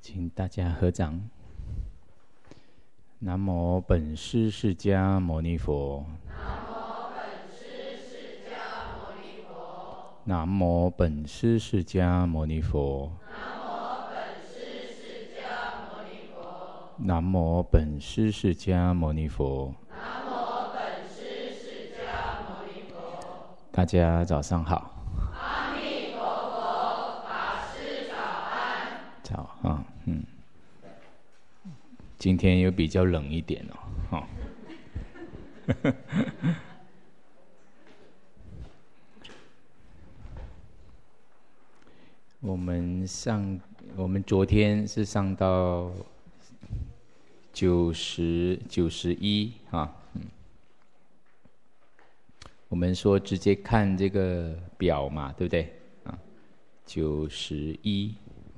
请大家合掌。南无本师释迦牟尼佛。南无本师释迦牟尼佛。南无本师释迦牟尼佛。大家早上好。 阿弥陀佛，法师早安。 早啊，今天又比较冷一点哦，我们昨天是上到91啊，我们说直接看这个表嘛，对不对啊？91。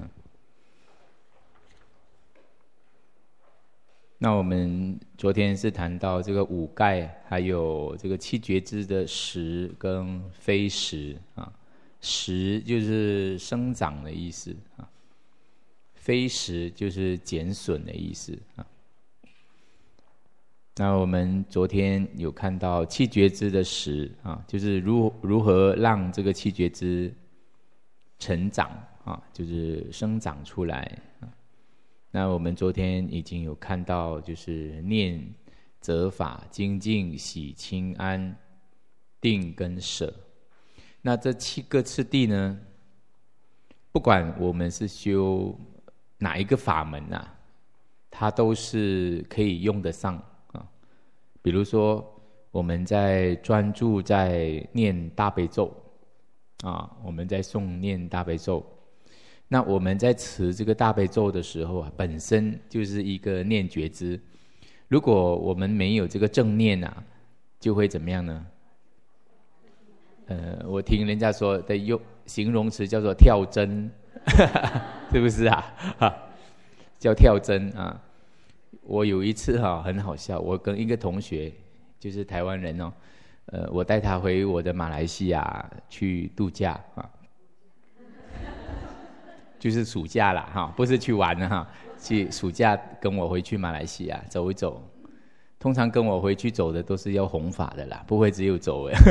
那我们昨天是谈到这个五盖，还有这个七觉支的实跟非实啊。实就是生长的意思啊，非实就是减损的意思啊。那我们昨天有看到七觉支的实啊，就是如何让这个七觉支成长啊，就是生长出来啊。那我们昨天已经有看到，就是念、责法、精进、喜、清、安、定跟舍。那这7个次第呢，不管我们是修哪一个法门啊，它都是可以用得上啊。比如说我们在专注在念大悲咒啊，我们在诵念大悲咒。那我们在持这个大悲咒的时候啊，本身就是一个念觉支。如果我们没有这个正念啊，就会怎么样呢？我听人家说的用形容词叫做跳针，是不是啊？叫跳针啊！我有一次很好笑，我跟一个同学，就是台湾人哦，我带他回我的马来西亚去度假啊。就是暑假啦哈，不是去玩的哈，去暑假跟我回去马来西亚走一走。通常跟我回去走的都是要弘法的啦，不会只有走的。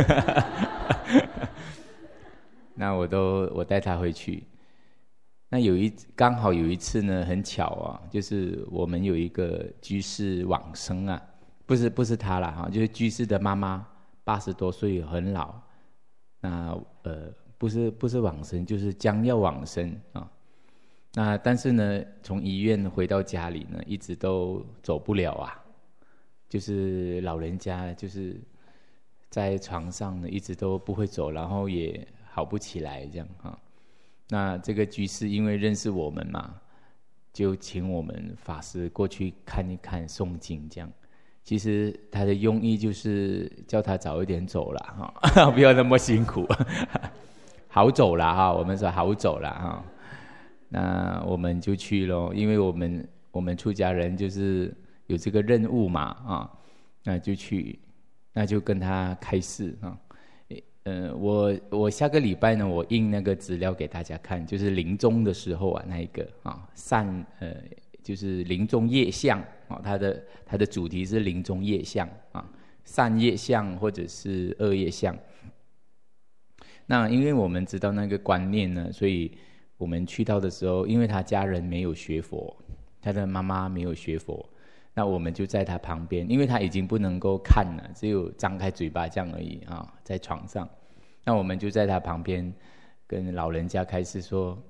那我带他回去。那刚好有一次呢，很巧啊，就是我们有一个居士往生啊，不是他啦哈，就是居士的妈妈80多岁很老，那不是往生，就是将要往生啊。那但是呢，从医院回到家里呢，一直都走不了啊，就是老人家就是在床上呢，一直都不会走，然后也好不起来这样啊。那这个居士因为认识我们嘛，就请我们法师过去看一看诵经这样。其实他的用意就是叫他早一点走了哈，不要那么辛苦，好走了哈。我们说好走了哈。那我们就去咯，因为我们出家人就是有这个任务嘛啊，那就去，那就跟他开示啊。我下个礼拜呢，我印那个资料给大家看，就是临终的时候啊，那一个啊就是临终业相啊，它的主题是临终业相啊，善业相或者是恶业相。那因为我们知道那个观念呢，所以我们去到的时候，因为他家人没有学佛，他的妈妈没有学佛，那我们就在他旁边，因为他已经不能够看了，只有张开嘴巴这样而已啊，在床上。那我们就在他旁边跟老人家开始说，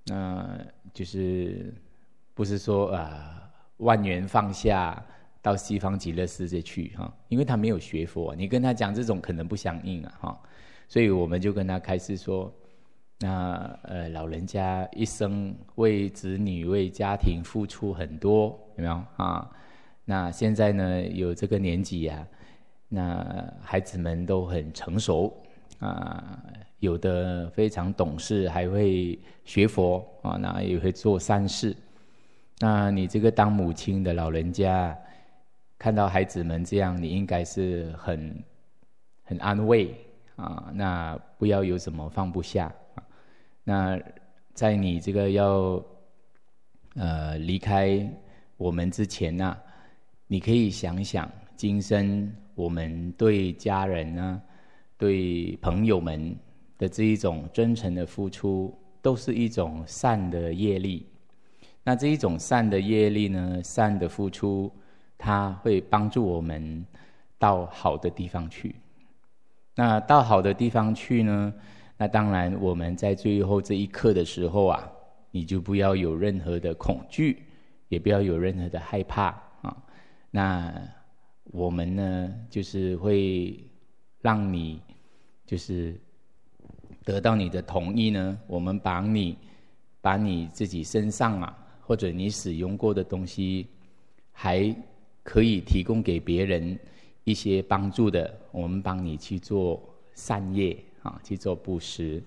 就是不是说万缘放下到西方极乐世界去哈，因为他没有学佛，你跟他讲这种可能不相应啊哈，所以我们就跟他开始说。那老人家一生为子女为家庭付出很多，有没有啊？那现在呢有这个年纪啊，那孩子们都很成熟啊，有的非常懂事，还会学佛啊，那也会做善事。那你这个当母亲的老人家，看到孩子们这样，你应该是很安慰啊，那不要有什么放不下。那在你这个要离开我们之前啊，你可以想想今生我们对家人啊、对朋友们的这一种真诚的付出，都是一种善的业力。那这一种善的业力呢，善的付出，它会帮助我们到好的地方去。那到好的地方去呢，那当然我们在最后这一刻的时候啊，你就不要有任何的恐惧，也不要有任何的害怕啊。那我们呢，就是会让你就是得到你的同意呢，我们把你自己身上啊，或者你使用过的东西，还可以提供给别人一些帮助的，我们帮你去做善业啊，去做布施。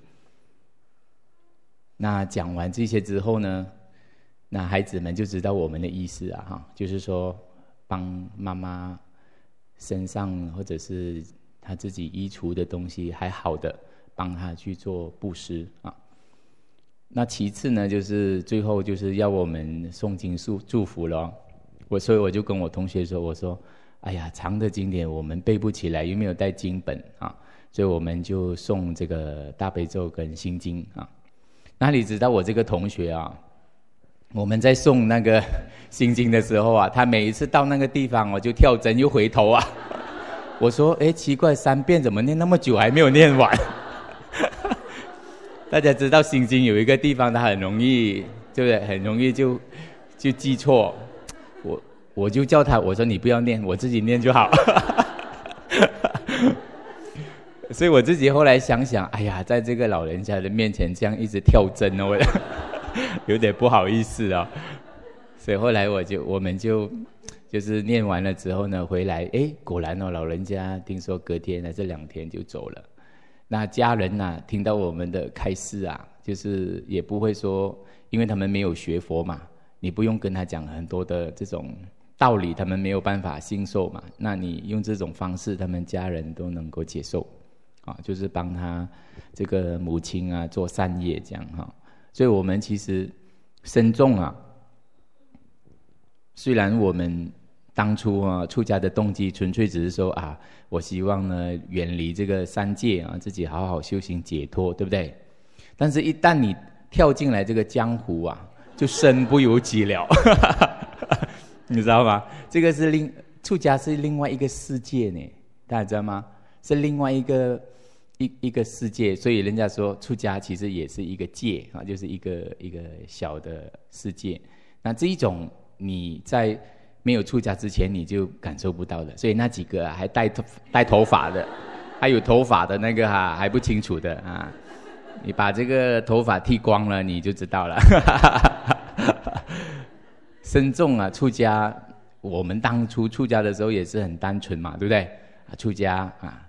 那讲完这些之后呢，那孩子们就知道我们的意思啊，就是说帮妈妈身上或者是他自己衣橱的东西还好的，帮他去做布施啊。那其次呢，就是最后就是要我们诵经祝福咯。所以我就跟我同学说，我说哎呀，长的经典我们背不起来，又没有带经本啊，所以我们就诵这个大悲咒跟心经啊。那你知道我这个同学啊，我们在诵那个心经的时候啊，他每一次到那个地方我就跳针又回头啊。我说奇怪，3遍怎么念那么久还没有念完？大家知道心经有一个地方它很容易，对不对？很容易就记错。我就叫他，我说你不要念，我自己念就好。所以我自己后来想想，哎呀，在这个老人家的面前这样一直跳针哦，有点不好意思哦。所以后来我们就是念完了之后呢，回来果然哦，老人家听说隔天还是2天就走了。那家人啊，听到我们的开示啊，就是也不会说，因为他们没有学佛嘛，你不用跟他讲很多的这种道理，他们没有办法信受嘛。那你用这种方式，他们家人都能够接受啊，就是帮他这个母亲啊做善业这样哈。所以我们其实深重啊，虽然我们当初啊出家的动机纯粹只是说啊，我希望呢远离这个三界啊，自己好好修行解脱，对不对？但是一旦你跳进来这个江湖啊，就身不由己了。你知道吗？这个是出家是另外一个世界呢，大家知道吗？是另外一个世界，所以人家说出家其实也是一个界啊，就是一个小的世界。那这一种你在没有出家之前你就感受不到的，所以那几个还带头发的，还有头发的那个还不清楚的啊，你把这个头发剃光了你就知道了。深重啊，出家，我们当初出家的时候也是很单纯嘛，对不对？出家啊，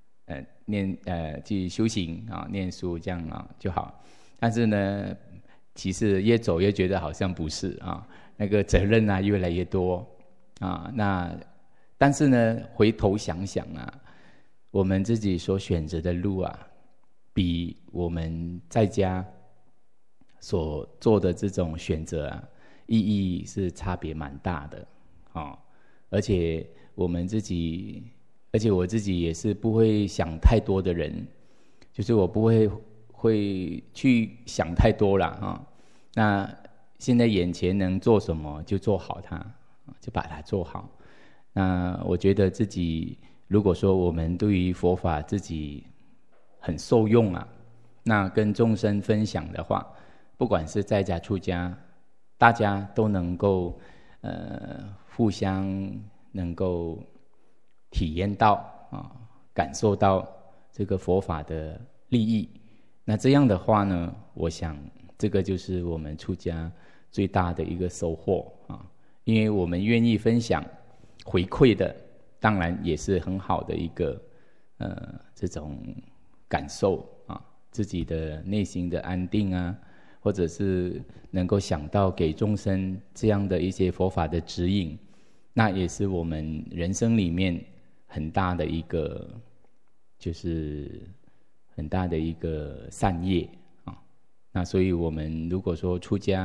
去修行啊，念书这样啊就好。但是呢，其实越走越觉得好像不是啊，那个责任啊越来越多啊。但是呢，回头想想啊，我们自己所选择的路啊，比我们在家所做的这种选择啊，意义是差别蛮大的啊。而且我自己也是不会想太多的人，就是我不会去想太多了啊。那现在眼前能做什么就做好它，就把它做好。那我觉得自己如果说我们对于佛法自己很受用啊，那跟众生分享的话，不管是在家出家，大家都能够互相能够体验到啊，感受到这个佛法的利益。那这样的话呢，我想这个就是我们出家最大的一个收获啊，因为我们愿意分享回馈的，当然也是很好的一个这种感受啊，自己的内心的安定啊，或者是能够想到给众生这样的一些佛法的指引，那也是我们人生里面很大的一个，就是很大的一个善业啊。那所以我们如果说出家，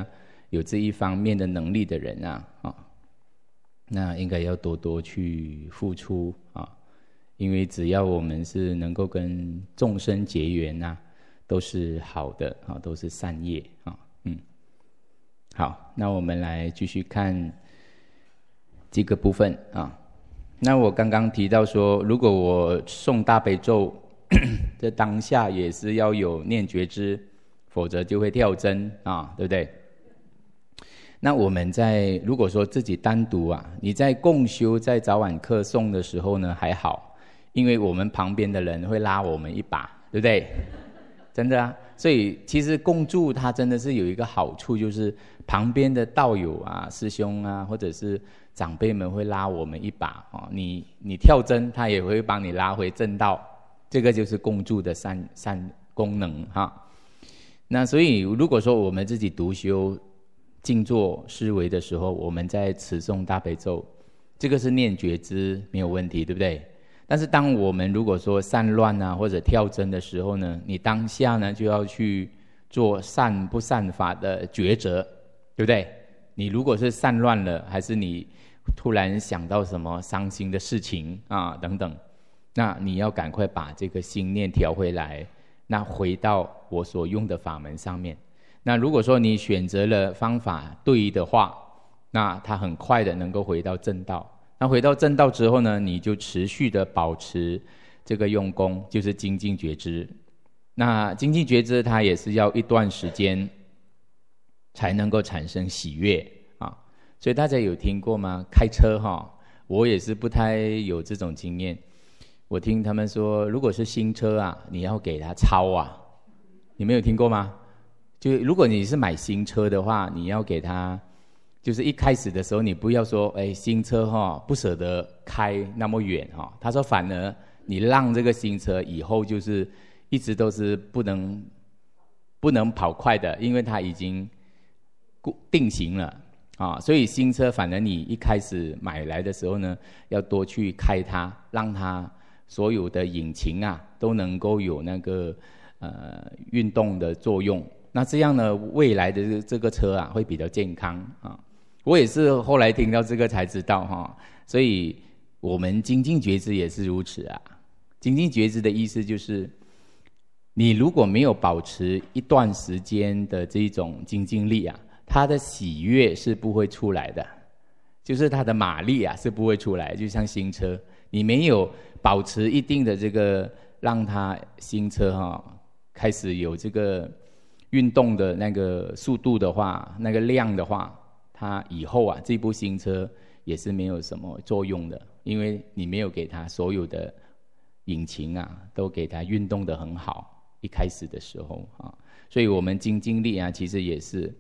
有这一方面的能力的人啊，那应该要多多去付出啊，因为只要我们是能够跟众生结缘啊，都是好的啊，都是善业啊。好，那我们来继续看这个部分啊。那我刚刚提到说，如果我诵大悲咒，这当下也是要有念觉知，否则就会跳针啊，对不对？那我们如果说自己单独啊，你在共修在早晚课诵的时候呢还好，因为我们旁边的人会拉我们一把，对不对？真的啊，所以其实共住它真的是有一个好处，就是旁边的道友啊、师兄啊，或者是长辈们会拉我们一把哦。你跳针，他也会帮你拉回正道，这个就是共住的善功能哈。那所以如果说我们自己独修静坐思维的时候，我们在持诵大悲咒，这个是念觉知没有问题，对不对？但是当我们如果说散乱啊或者跳针的时候呢，你当下呢就要去做善不善法的抉择，对不对？你如果是散乱了，还是你突然想到什么伤心的事情啊等等，那你要赶快把这个心念调回来，那回到我所用的法门上面。那如果说你选择了方法对的话，那它很快的能够回到正道。那回到正道之后呢，你就持续的保持这个用功，就是精进觉知。那精进觉知它也是要一段时间才能够产生喜悦啊。所以大家有听过吗？开车我也是不太有这种经验。我听他们说，如果是新车啊，你要给它抄啊，你没有听过吗？就如果你是买新车的话，你要给它，就是一开始的时候，你不要说，新车不舍得开那么远他说反而你让这个新车以后就是一直都是不能跑快的，因为它已经定型了所以新车反而你一开始买来的时候呢，要多去开它，让它所有的引擎啊都能够有那个运动的作用。那这样呢，未来的这个车啊会比较健康啊。我也是后来听到这个才知道所以我们精进觉知也是如此啊。精进觉知的意思就是，你如果没有保持一段时间的这种精进力啊，它的喜悦是不会出来的，就是它的马力啊是不会出来。就像新车，你没有保持一定的这个让它新车开始有这个运动的那个速度的话，那个量的话，它以后啊这部新车也是没有什么作用的，因为你没有给它所有的引擎啊都给它运动得很好，一开始的时候所以我们精进力啊其实也是，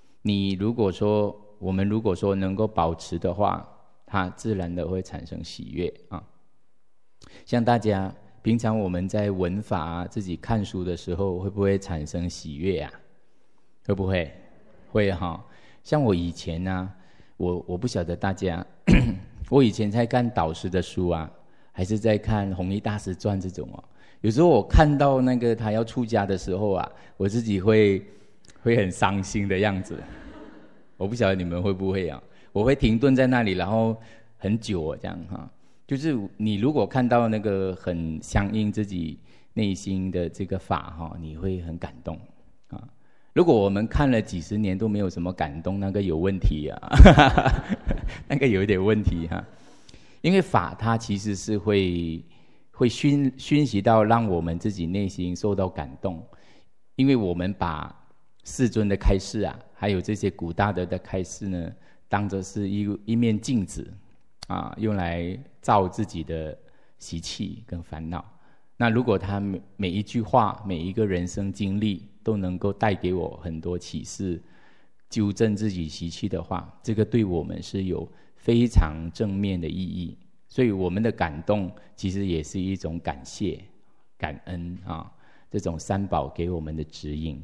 我们如果说能够保持的话，它自然的会产生喜悦像大家平常我们在闻法自己看书的时候，会不会产生喜悦啊？会不会？会像我以前我不晓得大家我以前在看导师的书还是在看弘一大师传这种有时候我看到那个他要出家的时候我自己会很伤心的样子。我不晓得你们会不会我会停顿在那里，然后很久这样就是你如果看到那个很相应自己内心的这个法你会很感动如果我们看了几十年都没有什么感动，那个有问题那个有一点问题因为法它其实是会熏习到让我们自己内心受到感动，因为我们把世尊的开示还有这些古大德的开示呢，当作是一面镜子用来照自己的习气跟烦恼。那如果他每一句话每一个人生经历都能够带给我很多启示，纠正自己习气的话，这个对我们是有非常正面的意义。所以我们的感动其实也是一种感谢感恩这种三宝给我们的指引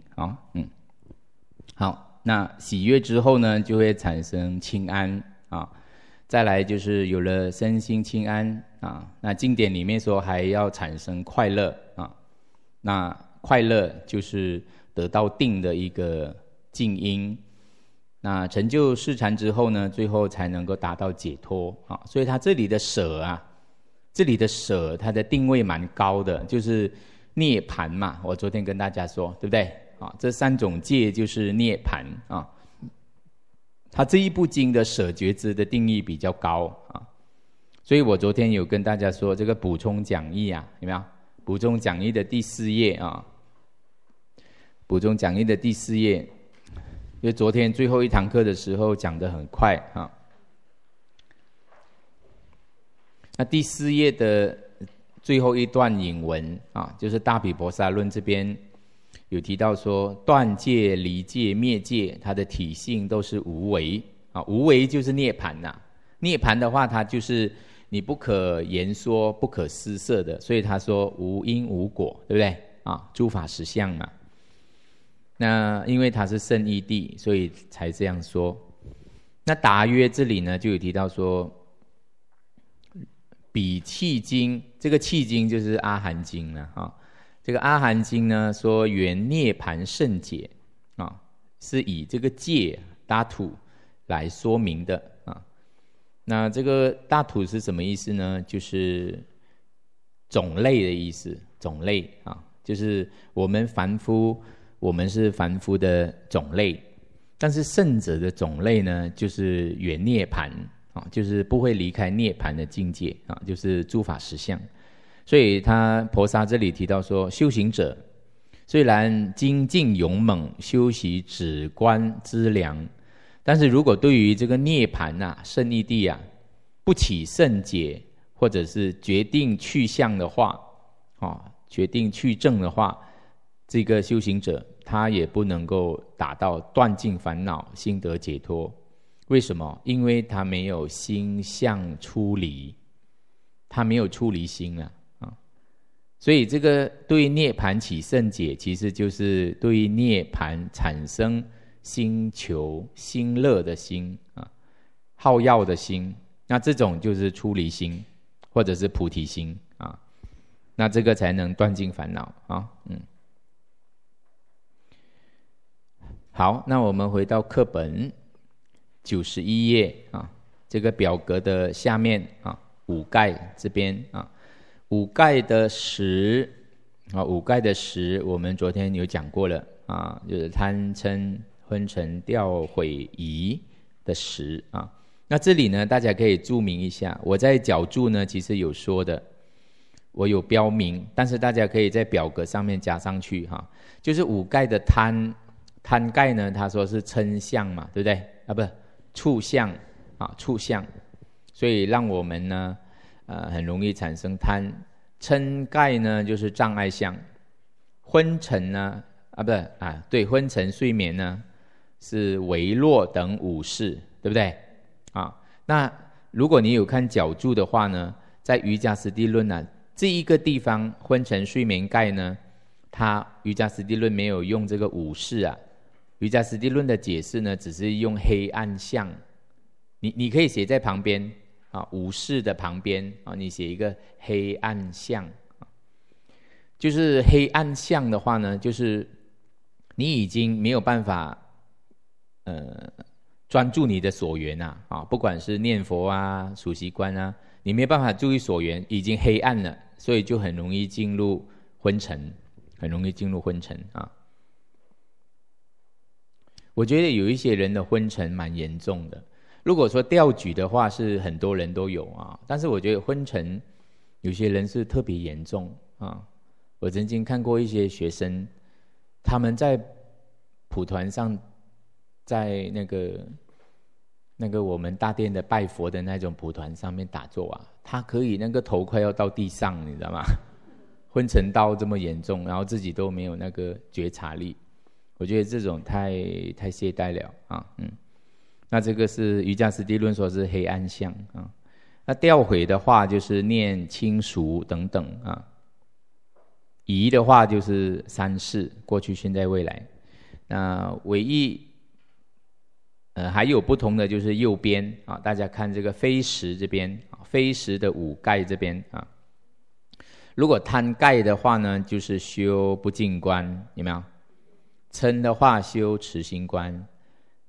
好，那喜悦之后呢，就会产生轻安再来就是有了身心轻安那经典里面说还要产生快乐那快乐就是得到定的一个静因。 那成就四禅之后呢，最后才能够达到解脱啊。所以他这里的舍啊，这里的舍它的定位蛮高的，就是涅槃嘛。我昨天跟大家说，对不对啊？这三种戒就是涅槃啊。他这一部经的舍觉知的定义比较高啊。所以我昨天有跟大家说，这个补充讲义啊，有没有？补充讲义的第4页啊，补充讲义的第4页，因为昨天最后一堂课的时候讲得很快啊。那第4页的最后一段引文啊，就是大毗婆沙论这边有提到说，断戒、离戒、灭戒，它的体性都是无为啊。无为就是涅槃呐。涅槃的话，它就是你不可言说、不可施设的，所以他说无因无果，对不对啊？诸法实相嘛。那因为它是圣义谛，所以才这样说。那达约这里呢，就有提到说，比契经，这个契经就是阿含经了啊。这个阿含经呢说，原涅槃圣解啊，是以这个戒大土来说明的啊。那这个大土是什么意思呢？就是种类的意思，种类啊，就是我们凡夫，我们是凡夫的种类，但是圣者的种类呢，就是原涅槃啊，就是不会离开涅槃的境界啊，就是诸法实相。所以他婆沙这里提到说，修行者虽然精进勇猛，修习止观资粮，但是如果对于这个涅槃啊、圣义谛啊不起圣解，或者是决定去向的话啊，决定去正的话，这个修行者他也不能够达到断尽烦恼、心得解脱。为什么？因为他没有心相出离，他没有出离心啊。所以这个对于涅槃起圣解，其实就是对于涅槃产生心求、心乐的心啊，好要的心，那这种就是出离心，或者是菩提心啊，那这个才能断尽烦恼啊。好，那我们回到课本91页啊，这个表格的下面啊，五盖这边啊。五盖的十啊，五盖的十，我们昨天有讲过了啊，就是贪嗔昏沉掉毁疑的十啊。那这里呢，大家可以注明一下，我在脚注呢其实有说的，我有标明，但是大家可以在表格上面加上去哈。就是五盖的贪盖呢，他说是嗔相嘛，对不对啊？不是触相啊，触相，所以让我们呢。很容易产生贪。嗔盖呢就是障碍相，昏沉呢对，昏沉睡眠呢是微弱等五事，对不对啊？那如果你有看脚注的话呢，在瑜伽师地论啊这一个地方昏沉睡眠盖呢，它瑜伽师地论没有用这个五事啊，瑜伽师地论的解释呢只是用黑暗相，你可以写在旁边。五事的旁边啊，你写一个黑暗相，就是黑暗相的话呢，就是你已经没有办法专注你的所缘啊，不管是念佛啊、数息观啊，你没有办法注意所缘，已经黑暗了，所以就很容易进入昏沉，很容易进入昏沉啊。我觉得有一些人的昏沉蛮严重的。如果说吊举的话，是很多人都有啊，但是我觉得昏沉有些人是特别严重啊。我曾经看过一些学生，他们在蒲团上，在那个我们大殿的拜佛的那种蒲团上面打坐啊，他可以那个头快要到地上，你知道吗？昏沉到这么严重，然后自己都没有那个觉察力，我觉得这种太懈怠了啊，那这个是瑜伽师地论说是黑暗相啊。那掉毁的话就是念轻熟等等啊。疑的话就是三世，过去、现在、未来。那唯一还有不同的就是右边啊，大家看这个非识这边，非识的五盖这边啊。如果贪盖的话呢，就是修不净观，有没有？嗔的话修持心观。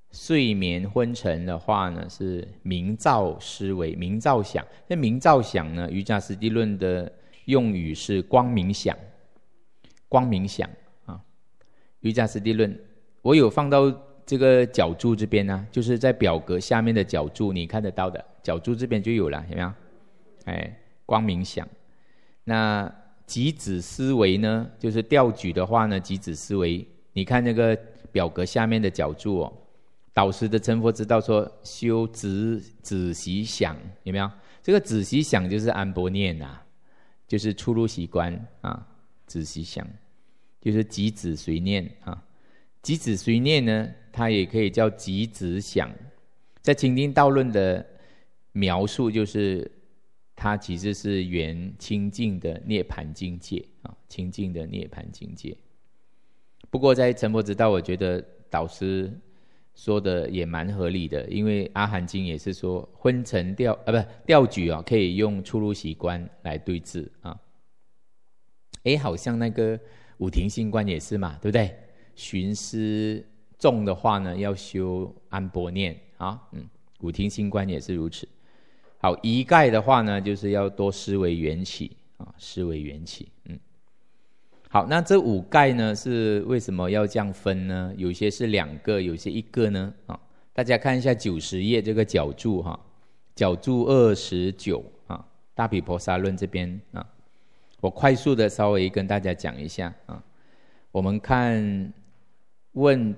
睡眠昏沉的话呢，是明照思维，明照想。那明照想呢，瑜伽师地论的用语是光明想，光明想啊。瑜伽师地论，我有放到这个脚注这边呢，就是在表格下面的脚注，你看得到的，脚注这边就有了，有没有？光明想。那极止思维呢，就是调举的话呢，极止思维，你看那个表格下面的脚注哦。导师的成佛之道说修止息想，有没有？这个止息想就是安般念啊，就是出入习惯啊。止息想就是极止随念啊。极止随念呢，它也可以叫极止想。在清净道论的描述，就是它其实是圆清净的涅槃境界啊，清净的涅槃境界。不过在成佛之道，我觉得导师说的也蛮合理的，因为阿含经也是说昏沉调举啊，可以用出入习观来对治啊。好像那个五停心观也是嘛，对不对？寻思重的话呢，要修安般念啊，五停心观也是如此。好，一概的话呢，就是要多思维缘起啊，思维缘起，好，那这五概呢，是为什么要这样分呢？有些是2个，有些1个呢？大家看一下90页这个角注哈，角注29啊，大毗婆沙论这边啊，我快速的稍微跟大家讲一下啊。我们看问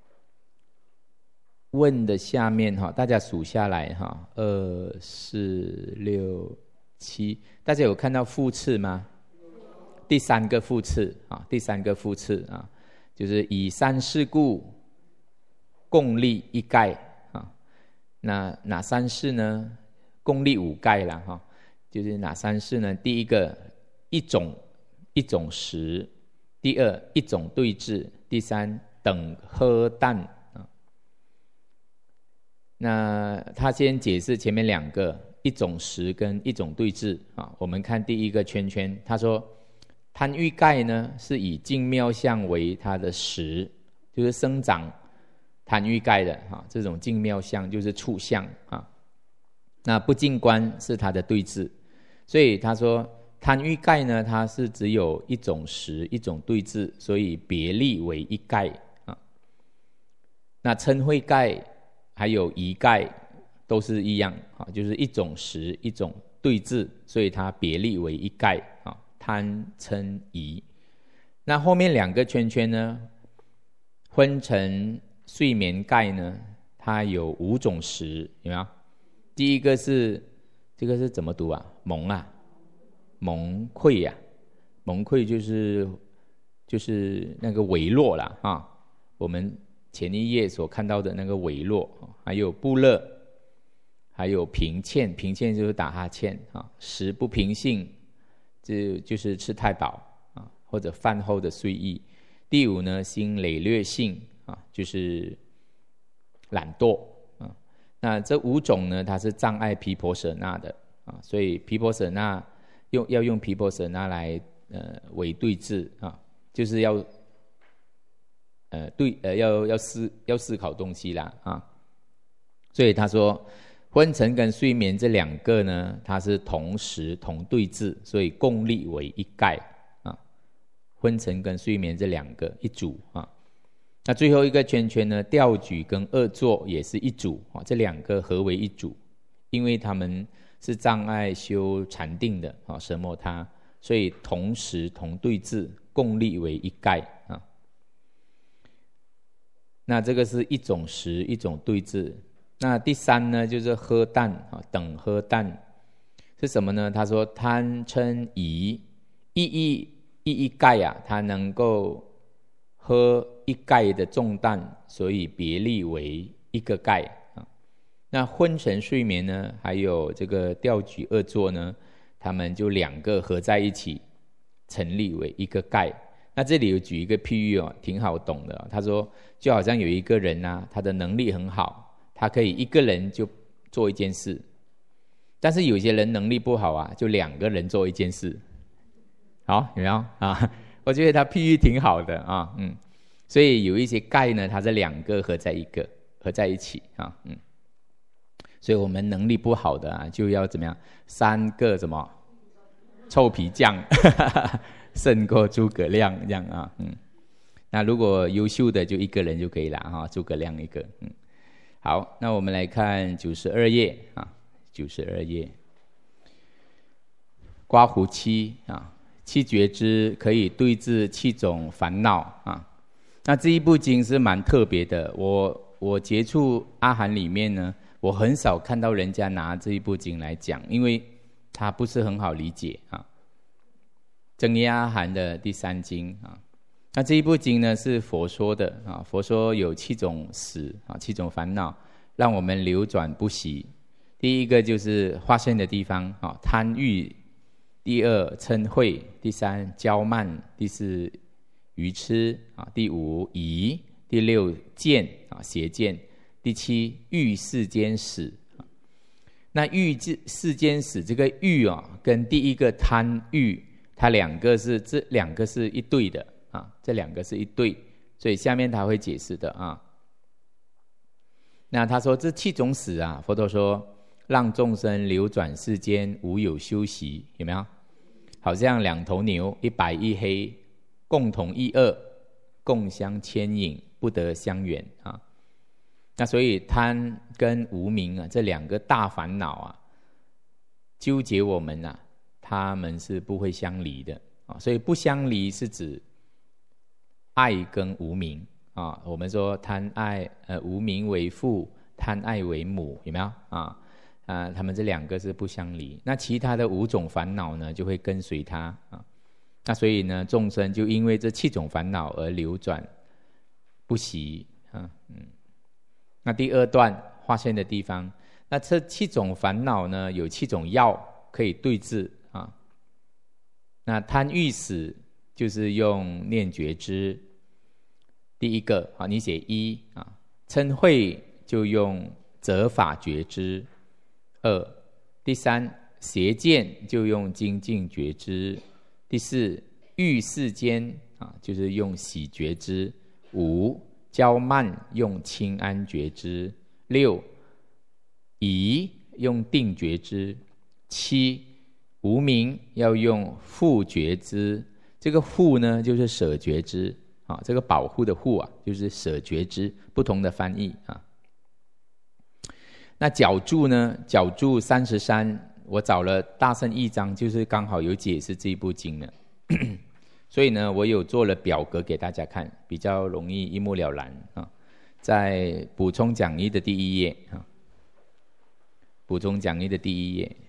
的下面哈，大家数下来哈，2、4、6、7，大家有看到复次吗？第3个复次啊，第3个复次啊，就是以3事故共立1概啊。那哪3事呢？共立5概啦哈，就是哪3事呢？第一个一种实，第二一种对治，第三等喝淡啊。那他先解释前面2个一种实跟一种对治啊。我们看第一个圈圈，他说。贪欲盖呢，是以净妙相为它的实，就是生长贪欲盖的哈，这种净妙相就是处相啊。那不净观是它的对治，所以他说贪欲盖呢，它是只有一种实，一种对治，所以别立为1盖啊。那嗔恚盖还有疑盖都是一样啊，就是一种实，一种对治，所以它别立为1盖啊。贪嗔疑，那后面2个圈圈呢？昏沉睡眠盖呢？它有5种实，有没有？第一个是这个是怎么读啊？蒙啊，蒙愧呀，蒙愧就是那个微弱啦啊。我们前一页所看到的那个微弱，还有不乐，还有平欠，平欠就是打哈欠啊。食不平性。就是吃太饱啊，或者饭后的睡意。第5呢，心累略性啊，就是懒惰啊。那这5种呢，它是障碍毗婆舍那的啊，所以毗婆舍那要用毗婆舍那来为对治啊，就是要要思考东西啦啊。所以他说。昏沉跟睡眠这2个呢，它是同时同对治，所以共立为1概啊。昏沉跟睡眠这2个一组啊。那最后一个圈圈呢，调举跟恶作也是一组啊，这2个合为一组，因为他们是障碍修禅定的啊，舍摩他，所以同时同对治，共立为1概啊。那这个是一种实，一种对治。那第3呢，就是喝淡啊，等喝淡是什么呢？他说贪嗔疑一盖啊，它能够喝1盖的重担，所以别立为1个盖啊。那昏沉睡眠呢，还有这个调举恶作呢，他们就2个合在一起，成立为1个盖。那这里有举一个譬喻哦，挺好懂的。他说就好像有一个人啊，他的能力很好。他可以1个人就做1件事，但是有些人能力不好啊，就2个人做1件事。好，有没有啊？我觉得他譬喻挺好的啊，所以有一些盖呢，它是2个合在1个合在一起啊，所以我们能力不好的啊，就要怎么样？3个什么臭皮匠胜过诸葛亮这样啊，那如果优秀的就1个人就可以了哈，诸葛亮1个，好，那我们来看92页啊，92页，刮胡七啊，七觉支可以对治7种烦恼啊。那这一部经是蛮特别的，我接触阿含里面呢，我很少看到人家拿这一部经来讲，因为它不是很好理解啊。增业阿含的第3经啊，那这一部经呢是佛说的啊，佛说有7种死啊，7种烦恼，让我们流转不息。第一个就是化现的地方啊，贪欲；第2嗔恚；第3骄慢；第4愚痴啊；第5疑；第6见啊，邪见；第7欲世间死。那欲世间死这个欲啊，跟第1个贪欲，它这两个是一对的啊，这2个是一对，所以下面他会解释的啊。那他说这7种死啊，佛陀说让众生流转世间，无有休息，有没有？好像2头牛，一白一黑，共同一恶，共相牵引，不得相远啊。那所以贪跟无明啊，这2个大烦恼啊，纠结我们啊，他们是不会相离的啊。所以不相离是指爱跟无明啊。我们说贪爱无明为父，贪爱为母，有没有啊？他们这2个是不相离。那其他的5种烦恼呢，就会跟随他啊。那所以呢，众生就因为这7种烦恼而流转不息啊。那第2段化现的地方，那这7种烦恼呢，有7种药可以对治啊。那贪欲死就是用念觉支，第1个啊，你写1啊。嗔恚就用责法觉支2，第3邪见就用精进觉支，第4欲世间啊，就是用喜觉支，5骄慢用轻安觉支，6疑用定觉支，7无明要用护觉支。这个护呢就是舍觉支啊，这个保护的护啊就是舍觉支，不同的翻译啊。那角注呢，角注33，我找了大乘义章，就是刚好有解释这一部经的所以呢，我有做了表格给大家看，比较容易一目了然啊。在补充讲义的第1页啊，补充讲义的第1页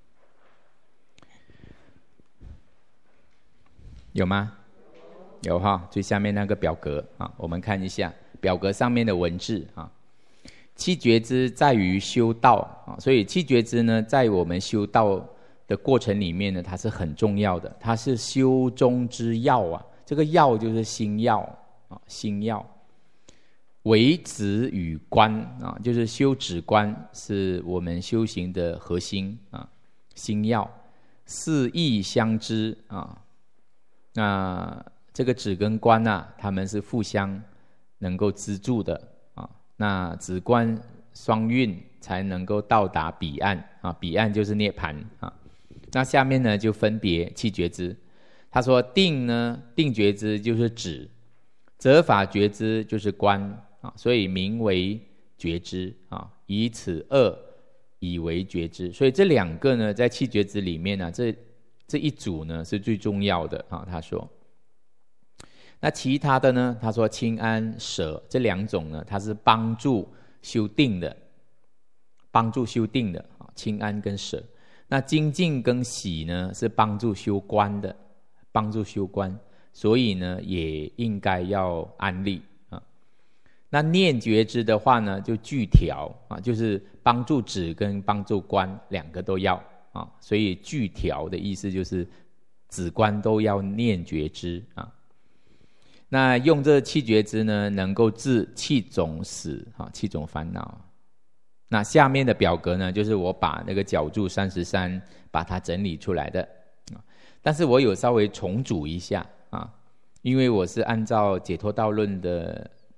有吗？有哈，最下面那个表格啊，我们看一下表格上面的文字啊。7觉支在于修道啊，所以7觉支呢，在我们修道的过程里面呢，它是很重要的，它是修中之要啊。这个要就是心要啊，心要。为止与观啊，就是修止观是我们修行的核心啊，心要。4义相知啊，那这个止跟观啊，他们是互相能够资助的啊。那止观双运才能够到达彼岸啊，彼岸就是涅槃啊。那下面呢就分别7觉支，他说定呢，定觉支就是止，责法觉支就是观啊，所以名为觉支啊，以此2以为觉支。所以这2个呢，在7觉支里面呢，这一组呢是最重要的啊。他说，那其他的呢，他说轻安舍这2种呢，它是帮助修定的，帮助修定的啊，轻安跟舍。那精进跟喜呢，是帮助修观的，帮助修观，所以呢，也应该要安立啊。那念觉支的话呢，就具调啊，就是帮助止跟帮助观2个都要啊，所以具调的意思就是止观都要念觉支啊。那用这7觉支呢，能够治7种死啊，7种烦恼。那下面的表格呢，就是我把那个角注33把它整理出来的啊，但是我有稍微重组一下啊，因为我是按照解脱道论的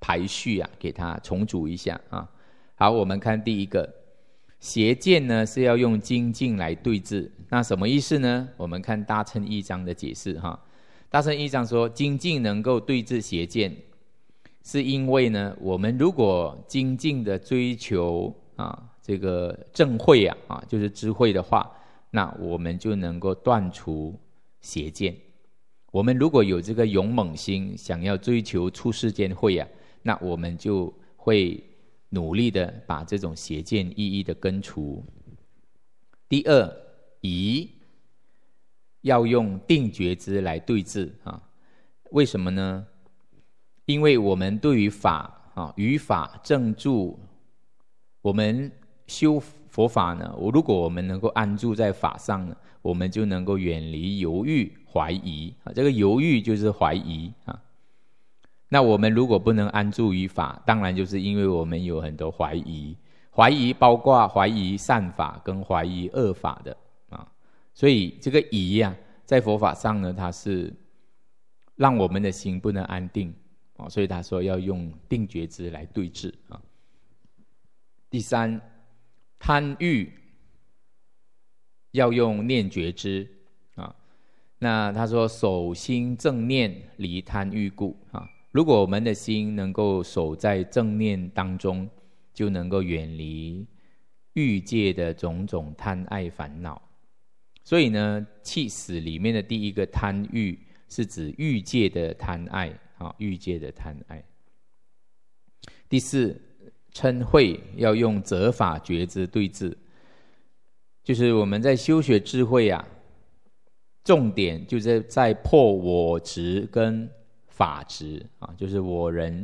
排序啊，给它重组一下啊。好，我们看第一个，邪见呢是要用精进来对治，那什么意思呢？我们看大乘义章的解释哈。大乘义章说，精进能够对治邪见，是因为呢，我们如果精进的追求这个正慧就是智慧的话，那我们就能够断除邪见。我们如果有这个勇猛心，想要追求出世间慧那我们就会努力的把这种邪见一一的根除。第二，疑要用定觉支来对治为什么呢？因为我们对于法于法正住，我们修佛法呢，如果我们能够安住在法上呢，我们就能够远离犹豫怀疑这个犹豫就是怀疑那我们如果不能安住于法，当然就是因为我们有很多怀疑，怀疑包括怀疑善法跟怀疑恶法的所以这个疑在佛法上呢，它是让我们的心不能安定所以他说要用定觉支来对治第三，贪欲要用念觉支那他说守心正念，离贪欲故如果我们的心能够守在正念当中，就能够远离欲界的种种贪爱烦恼。所以呢，气死里面的第一个贪欲是指欲界的贪爱欲界的贪爱。第四，嗔恚要用责法觉支对治，就是我们在修学智慧重点就是在破我执跟法执就是我人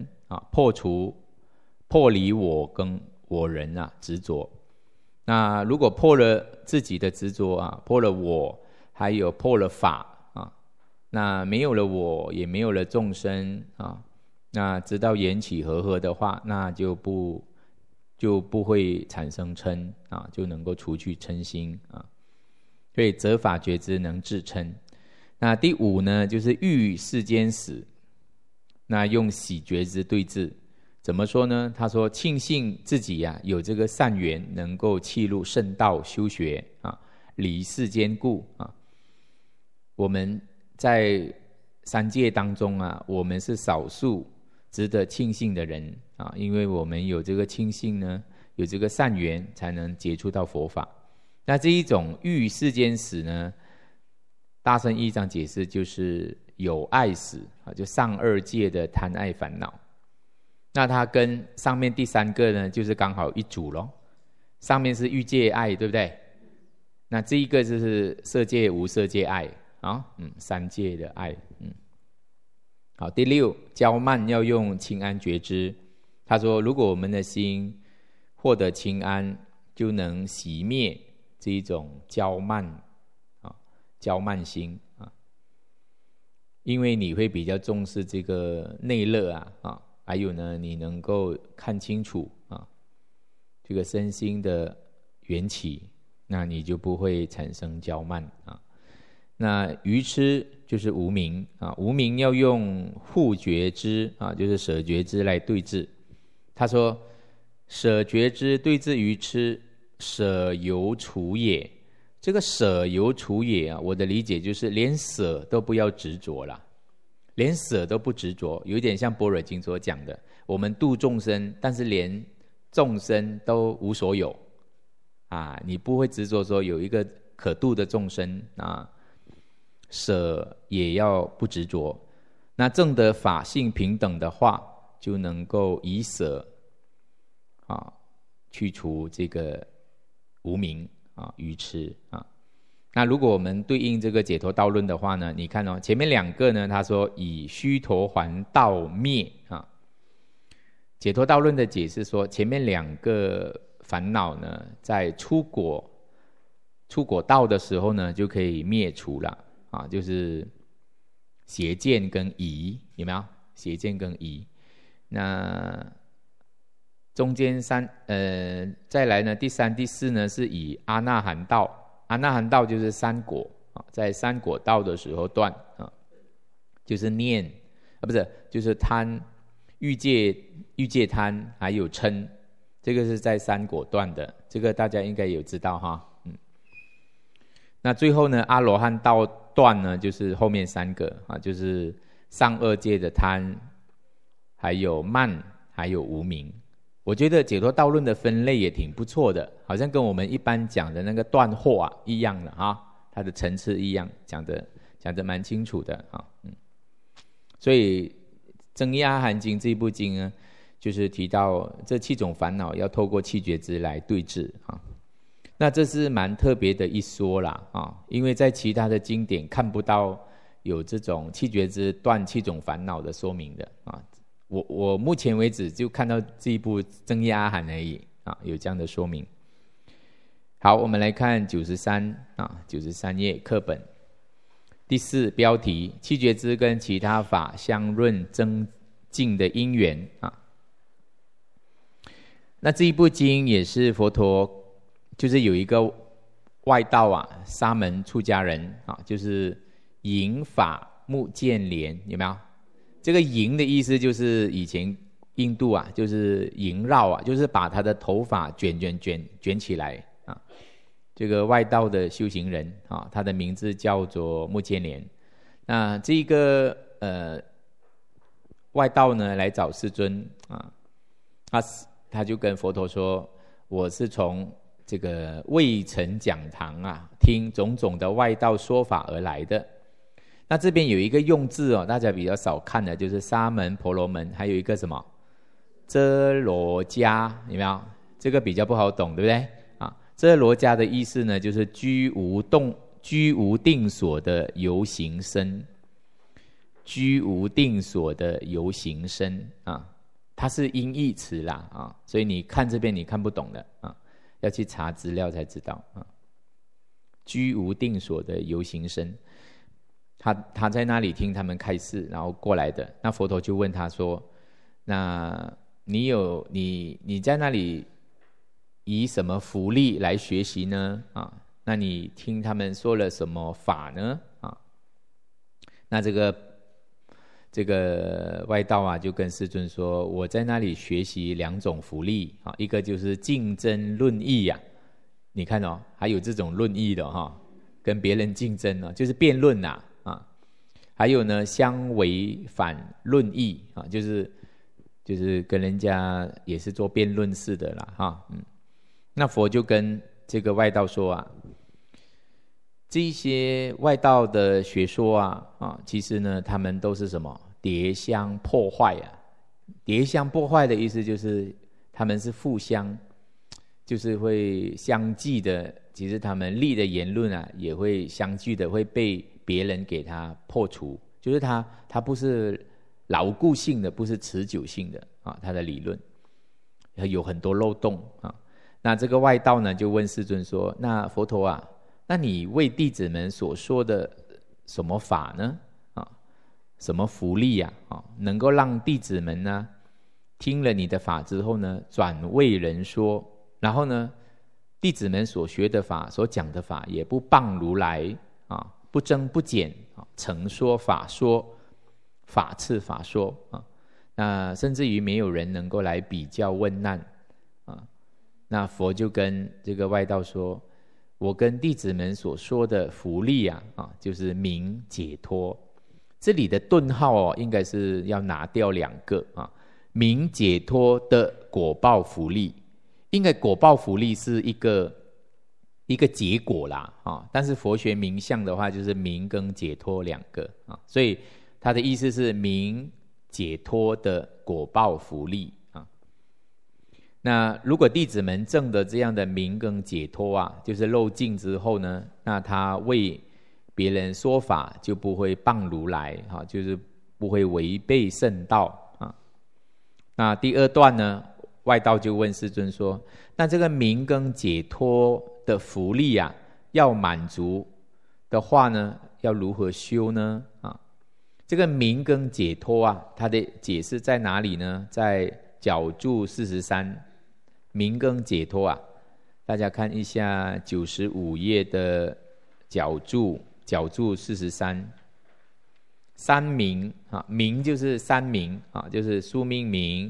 破离我跟我人执着。那如果破了自己的执着破了我，还有破了法那没有了我，也没有了众生那直到缘起和合的话，那就不会产生嗔就能够除去嗔心所以责法觉支能治嗔。那第五呢，就是欲世间死，那用喜觉支对治。怎么说呢？他说庆幸自己有这个善缘，能够契入圣道修学离世间故我们在三界当中我们是少数值得庆幸的人因为我们有这个庆幸呢，有这个善缘，才能接触到佛法。那这一种欲世间死呢，大乘义章解释就是有爱死就上二界的贪爱烦恼。那它跟上面第三个呢，就是刚好一组咯。上面是欲界爱，对不对？那这一个就是色界无色界爱三界的爱好，第六，骄慢要用清安觉支。他说如果我们的心获得清安，就能熄灭这一种骄慢心因为你会比较重视这个内乐还有呢，你能够看清楚这个身心的缘起，那你就不会产生骄慢那愚痴就是无明无明要用护觉支就是舍觉支来对治。他说舍觉支对治愚痴，舍由除也。这个舍由除也我的理解就是连舍都不要执着啦，连舍都不执着，有一点像般若经所讲的，我们度众生，但是连众生都无所有你不会执着说有一个可度的众生舍也要不执着。那证得法性平等的话，就能够以舍去除这个无明愚痴那如果我们对应这个解脱道论的话呢，你看前面两个呢，他说以须陀洹道灭解脱道论的解释说，前面两个烦恼呢，在出果道的时候呢，就可以灭除了就是邪见跟疑，有没有？邪见跟疑。那中间再来呢，第三、第四呢，是以阿那含道。阿那含道就是三果在三果道的时候断就是念不是，就是贪欲界贪，还有嗔，这个是在三果段的，这个大家应该有知道哈。那最后呢，阿罗汉道段呢，就是后面三个啊，就是上二界的贪，还有慢，还有无明。我觉得解脱道论的分类也挺不错的，好像跟我们一般讲的那个断惑啊一样的啊，它的层次一样，讲得蛮清楚的啊。所以《增一阿含经》这部经呢，就是提到这7种烦恼要透过气觉支来对治啊。那这是蛮特别的一说啦啊，因为在其他的经典看不到有这种气觉支断7种烦恼的说明的啊。我目前为止就看到这一部《增一阿含》而已啊，有这样的说明。好，我们来看93页课本第4标题：气觉支跟其他法相润增进的因缘啊。那这一部经也是佛陀，就是有一个外道啊，沙门出家人啊，就是银发目犍连，有没有？这个银的意思就是以前印度啊，就是萦绕啊，就是把他的头发卷起来啊。这个外道的修行人啊，他的名字叫做目犍连。那这个外道呢来找世尊啊，他就跟佛陀说：“我是从这个卫城讲堂啊，听种种的外道说法而来的。”那这边有一个用字哦，大家比较少看的，就是沙门、婆罗门，还有一个什么遮罗迦，有没有？这个比较不好懂，对不对？啊，遮罗迦的意思呢，就是居无定所的游行身，居无定所的游行身啊，它是音译词啦啊，所以你看这边你看不懂的啊，要去查资料才知道啊。居无定所的游行身。他在那里听他们开示，然后过来的。那佛陀就问他说：“那你在那里以什么福利来学习呢？啊，那你听他们说了什么法呢？啊，那这个外道啊，就跟世尊说：我在那里学习2种福利啊，一个就是竞争论议呀，你看哦，还有这种论议的哈，跟别人竞争哦，就是辩论呐。”还有呢，相违反论议啊，就是跟人家也是做辩论式的啦，哈，那佛就跟这个外道说啊，这些外道的学说啊，其实呢，他们都是什么？迭相破坏啊。迭相破坏的意思就是他们是互相，就是会相继的，其实他们立的言论啊，也会相继的会被别人给他破除，就是他不是牢固性的，不是持久性的啊，他的理论有很多漏洞啊。那这个外道呢，就问世尊说：“那佛陀啊，那你为弟子们所说的什么法呢？啊，什么福利啊？啊，能够让弟子们呢听了你的法之后呢，转为人说，然后呢，弟子们所学的法、所讲的法也不谤如来啊。”不增不减啊，诚说法说，法次法说啊，那甚至于没有人能够来比较问难啊。那佛就跟这个外道说：“我跟弟子们所说的福利啊，就是明解脱。这里的顿号哦，应该是要拿掉2个啊。明解脱的果报福利，应该果报福利是一个结果啦啊，但是佛学名相的话，就是明跟解脱2个啊，所以他的意思是明解脱的果报福利啊。那如果弟子们证的这样的明跟解脱啊，就是漏尽之后呢，那他为别人说法就不会谤如来啊，就是不会违背圣道啊。那第2段呢，外道就问世尊说：“那这个明跟解脱的福利啊，要满足的话呢，要如何修呢？啊，这个明跟解脱啊，它的解释在哪里呢？在角注43，明跟解脱啊，大家看一下95页的角注43， 三明啊，明就是三明啊，就是宿命明，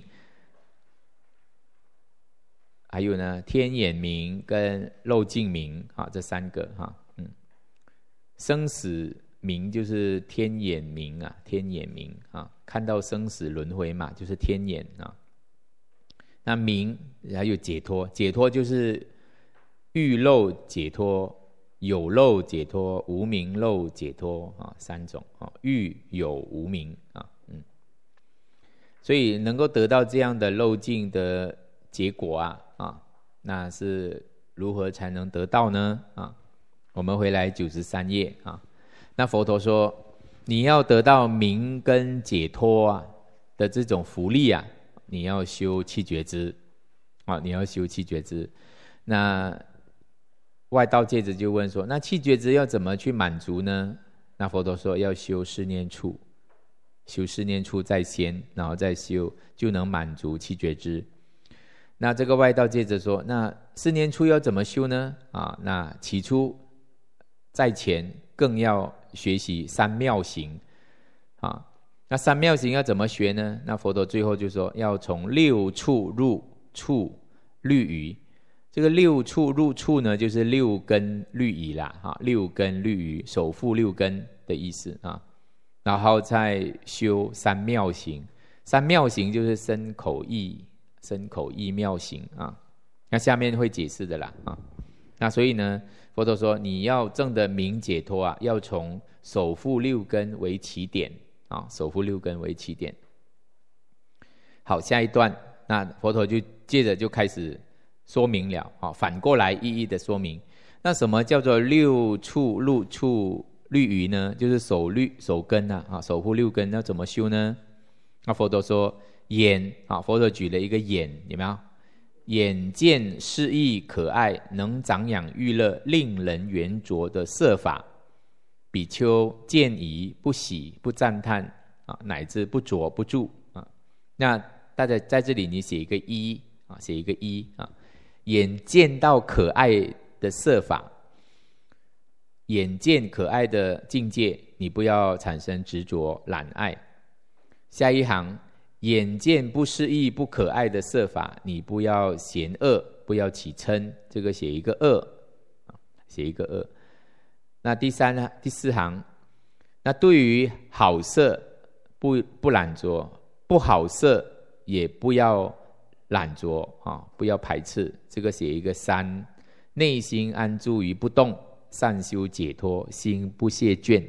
还有呢天眼明跟漏尽明啊，这三个哈，生死明就是天眼明啊，天眼明啊，看到生死轮回嘛，就是天眼啊。那明还有解脱，解脱就是欲漏解脱、有漏解脱、无明漏解脱啊，三种啊，欲有无明啊，所以能够得到这样的漏尽的结果啊，那是如何才能得到呢？啊，我们回来93页啊，那佛陀说，你要得到明跟解脱啊的这种福利啊，你要修七觉支啊，你要修七觉支。那外道戒子就问说，那七觉支要怎么去满足呢？那佛陀说要修四念处，修四念处在先，然后再修，就能满足七觉支。那这个外道戒子说，那四念处要怎么修呢？啊，那起初在前更要学习三妙行啊。那三妙行要怎么学呢？那佛陀最后就说，要从六处入处律仪。这个六处入处呢，就是六根律仪啦，六根律仪，守护六根的意思啊。然后再修三妙行，三妙行就是身口意妙行啊。那下面会解释的啦啊。那所以呢，佛陀说你要证得明解脱啊，要从守护六根为起点啊，守护六根为起点。好，下一段，那佛陀就接着就开始说明了啊，反过来一一的说明。那什么叫做六处入处律仪呢？就是守根啊，守护六根要怎么修呢？那佛陀说眼啊，佛陀举了一个眼，有没有？眼见适意可爱，能长养欲乐，令人圆着的色法，比丘见疑不喜不赞叹啊，乃至不着不住啊。那大家在这里你写一个一啊，写一个一啊。眼见到可爱的色法，眼见可爱的境界，你不要产生执着懒爱。下一行，眼见不适意不可爱的色法，你不要嫌恶，不要起嗔，这个写一个恶，写一个恶。那第四行，那对于好色不懒着，不好色也不要懒着啊，不要排斥，这个写一个三。内心安住于不动，善修解脱，心不懈倦。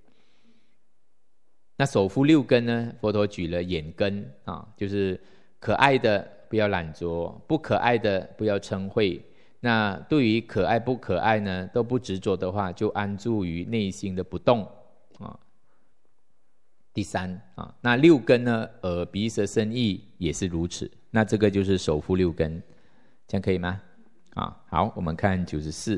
那守护六根呢？佛陀举了眼根啊，就是可爱的不要懒着，不可爱的不要嗔恚。那对于可爱不可爱呢，都不执着的话，就安住于内心的不动啊。第三啊，那六根呢，耳鼻舌身意也是如此。那这个就是守护六根，这样可以吗？啊，好，我们看94。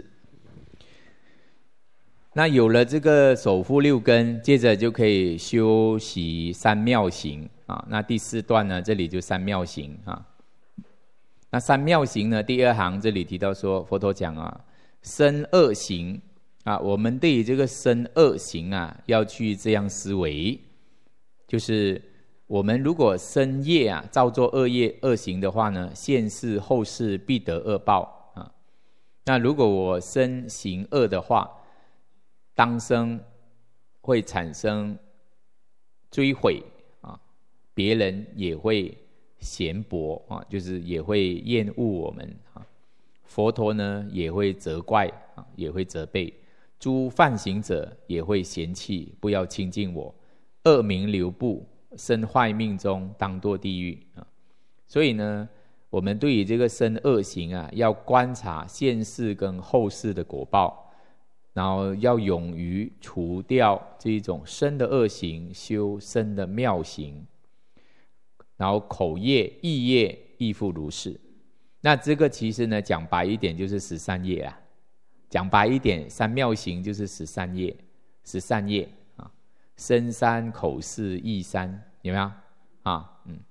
那有了这个守护六根，接着就可以修习三妙行啊。那第4段呢，这里就三妙行啊。那三妙行呢，第2行这里提到说，佛陀讲啊，身恶行啊，我们对于这个身恶行啊，要去这样思维，就是我们如果身业啊，造作恶业恶行的话呢，现世后世必得恶报啊。那如果我身行恶的话，当生会产生追悔啊，别人也会嫌薄啊，就是也会厌恶我们啊。佛陀呢也会责怪啊，也会责备，诸犯行者也会嫌弃，不要亲近我，恶名留步，身坏命中，当堕地狱啊。所以呢，我们对于这个身恶行啊，要观察现世跟后世的果报。然后要勇于除掉这一种身的恶行，修身的妙行，然后口业意业亦复如是。那这个其实呢，讲白一点就是13业啊，讲白一点，三妙行就是13业啊，身三口四意三，有没有啊？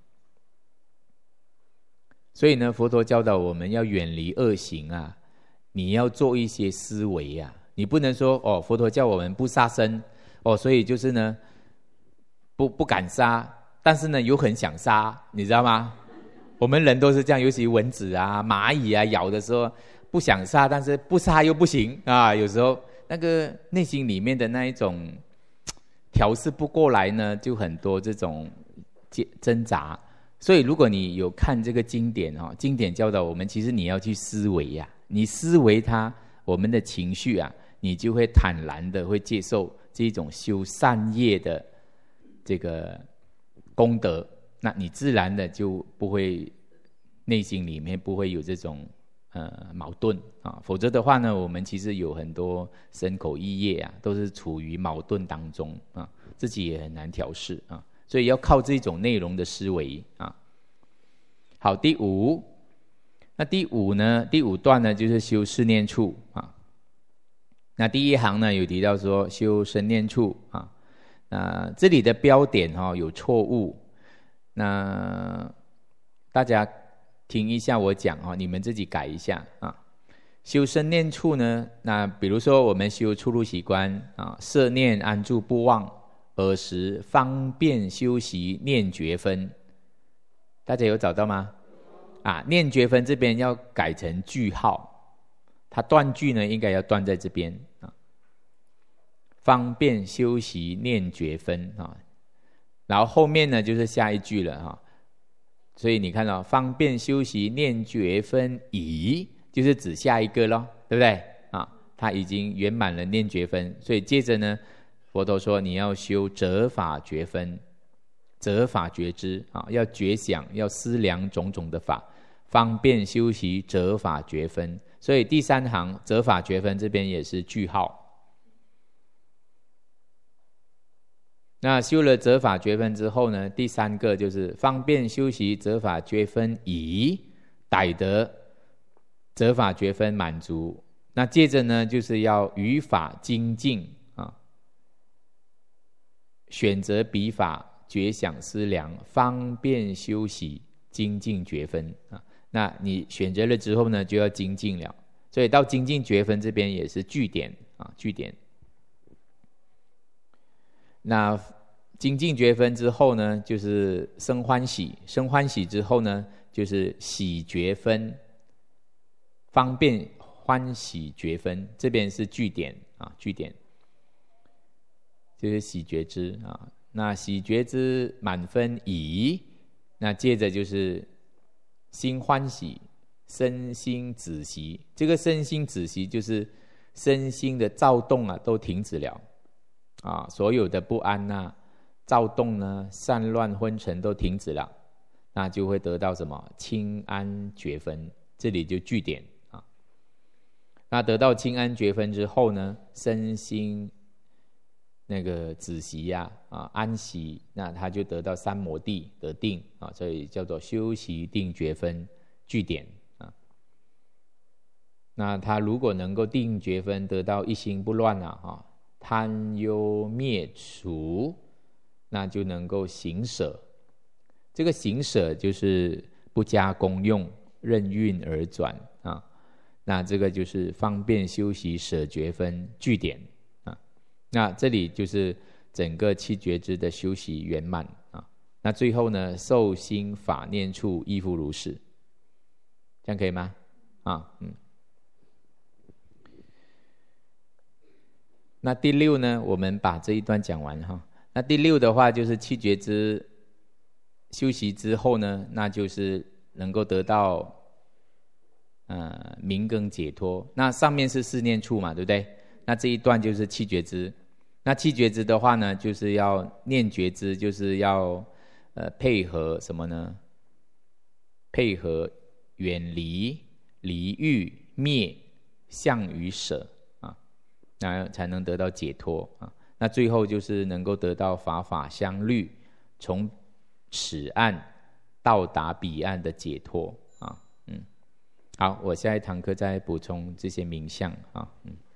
所以呢，佛陀教导我们要远离恶行啊，你要做一些思维啊。你不能说哦，佛陀叫我们不杀生哦，所以就是呢， 不敢杀，但是呢又很想杀，你知道吗？我们人都是这样，尤其蚊子啊、蚂蚁啊咬的时候，不想杀，但是不杀又不行啊。有时候那个内心里面的那一种调试不过来呢，就很多这种挣扎。所以如果你有看这个经典经典教导我们，其实你要去思维啊，你思维它，我们的情绪啊，你就会坦然的会接受这种修善业的这个功德，那你自然的就不会内心里面不会有这种矛盾啊。否则的话呢，我们其实有很多身口意业啊，都是处于矛盾当中啊，自己也很难调试啊。所以要靠这种内容的思维啊。好，第五，那第五段呢，就是修四念处啊。那第一行呢有提到说修身念处啊，那这里的标点有错误，那大家听一下我讲你们自己改一下啊。修身念处呢，那比如说我们修出入息观啊，摄念安住不忘，尔时方便修习念觉分，大家有找到吗？啊，念觉分这边要改成句号，它断句呢应该要断在这边啊。方便修习念觉分啊，然后后面呢就是下一句了哈。所以你看到方便修习念觉分已，就是指下一个咯，对不对啊？他已经圆满了念觉分，所以接着呢，佛陀说你要修择法觉分，择法觉知啊，要觉想，要思量种种的法，方便修习择法觉分。所以第三行择法觉分这边也是句号。那修了择法觉分之后呢，第三个就是方便修习择法觉分已，逮得择法觉分满足。那接着呢，就是要于法精进啊，选择彼法觉想思量，方便修习精进觉分啊。那你选择了之后呢，就要精进了。所以到精进觉分这边也是句点啊，句点。那精进觉分之后呢，就是生欢喜，生欢喜之后呢，就是喜觉分，方便欢喜觉分，这边是句点啊，句点就是喜觉知啊。那喜觉知满分已，那接着就是心欢喜，身心止息。这个身心止息就是身心的躁动啊都停止了啊，所有的不安啊、躁动呢、散乱昏沉都停止了，那就会得到什么？清安觉分，这里就句点啊。那得到清安觉分之后呢，身心那个止息安息，那他就得到三摩地得定啊，所以叫做修习定觉分句点啊。那他如果能够定觉分，得到一心不乱贪忧灭除，那就能够行舍。这个行舍就是不加功用，任运而转啊。那这个就是方便修习舍觉分句点啊。那这里就是整个七觉支的修习圆满啊。那最后呢，受心法念处亦复如是，这样可以吗？那第六呢，我们把这一段讲完哈。那第六的话，就是七觉支修习之后呢，那就是能够得到明更解脱。那上面是四念处嘛，对不对？那这一段就是七觉支。那七觉支的话呢，就是要念觉支，就是要配合什么呢？配合远离、离欲、灭、相与舍啊，那才能得到解脱啊。那最后就是能够得到法法相律，从此岸到达彼岸的解脱啊。好，我下一堂课再补充这些名相啊。